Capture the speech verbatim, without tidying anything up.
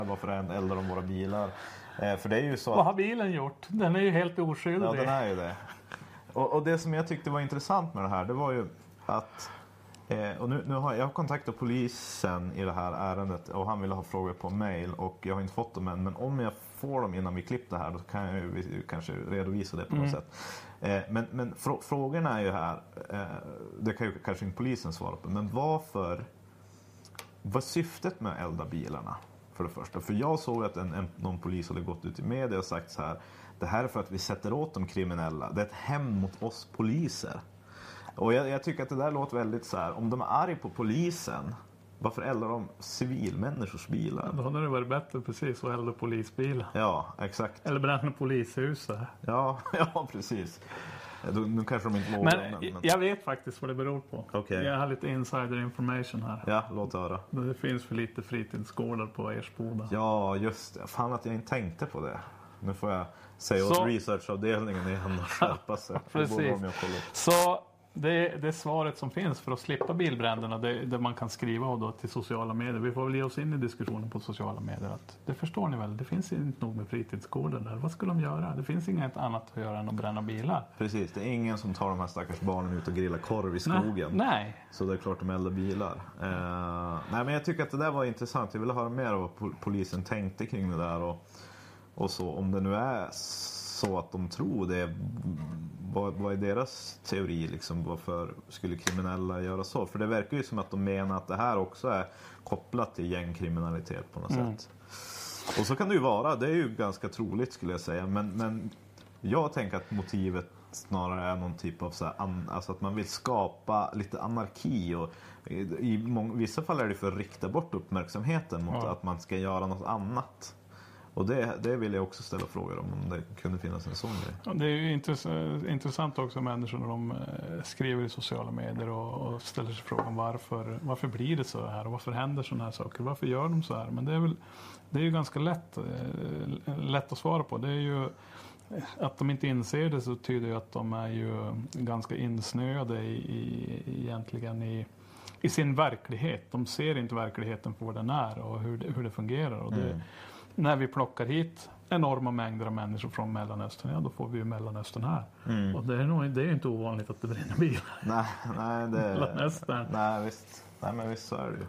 varför eldar de våra bilar. Eh, för det är ju så att... Vad har bilen gjort? Den är ju helt oskyldig. Ja, den är ju det. Och, och det som jag tyckte var intressant med det här, det var ju att... Eh, och nu, nu har jag har kontaktat polisen i det här ärendet och han ville ha frågor på mail och jag har inte fått dem än. Men om jag får dem innan vi klipper det här, då kan jag ju kanske redovisa det på något mm. sätt. Eh, men men fr- frågorna är ju här, eh, det kan ju kanske inte polisen svara på, men varför, vad är syftet med att elda bilarna för det första? För jag såg att en, en, någon polis hade gått ut i media och sagt så här, det här är för att vi sätter åt de kriminella, det är ett hämnd mot oss poliser. Och jag, jag tycker att det där låter väldigt så här, om de är arg på polisen, varför eldar de civilmänniskors bilar? Då hade det varit bättre precis att elda polisbilar. Ja, exakt. Eller bränna polishuset. Ja, ja, precis. Då, nu kanske de inte vågar. Men, men jag vet faktiskt vad det beror på. Okay. Jag har lite insider information här. Ja, låt höra. Det finns för lite fritidsgårdar på Ersboda. Ja, just det. Fan att jag inte tänkte på det. Nu får jag säga Så... åt researchavdelningen igen och skärpa sig. Precis. Så det, det svaret som finns för att slippa bilbränderna, det, det man kan skriva då till sociala medier. Vi får väl ge oss in i diskussionen på sociala medier. Att, det förstår ni väl, det finns inte nog med fritidsgårdar där. Vad ska de göra? Det finns inget annat att göra än att bränna bilar. Precis, det är ingen som tar de här stackars barnen ut och grillar korv i skogen. Nej. nej. Så det är klart de eldar bilar. Uh, nej, men jag tycker att det där var intressant. Jag ville höra mer av vad polisen tänkte kring det där. Och, och så, om det nu är så att de tror det, vad, vad är deras teori liksom, varför skulle kriminella göra så? För det verkar ju som att de menar att det här också är kopplat till gängkriminalitet på något mm. sätt. Och så kan det ju vara, det är ju ganska troligt skulle jag säga, men, men jag tänker att motivet snarare är någon typ av så här, an, alltså att man vill skapa lite anarki och i, i många, vissa fall är det för att rikta bort uppmärksamheten mot ja. att man ska göra något annat. Och det, det vill jag också ställa frågor om, om det kunde finnas en sån grej. Ja, det är ju intressant, intressant också människor när de skriver i sociala medier och, och ställer sig frågan varför, varför blir det så här och varför händer sådana här saker, varför gör de så här? Men det är väl, det är ju ganska lätt, lätt att svara på. Det är ju att de inte inser det, så tyder ju att de är ju ganska insnöade i, i, egentligen i, i sin verklighet. De ser inte verkligheten för vad den är och hur det, hur det fungerar. Och det, mm. När vi plockar hit enorma mängder av människor från Mellanöstern, ja då får vi ju Mellanöstern här. Mm. Och det är nog, det är ju inte ovanligt att det brinner bilar. Nej, nej, det Mellanöstern. Nej, visst. Nej, men visst så är det ju.